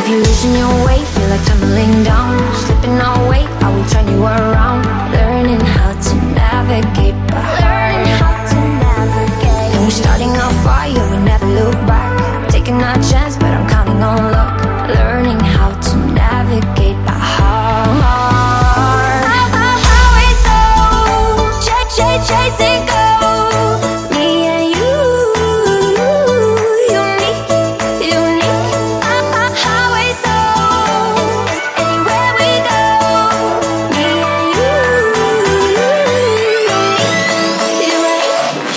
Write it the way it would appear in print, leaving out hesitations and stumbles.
If you're losing your way, feel like tumbling down,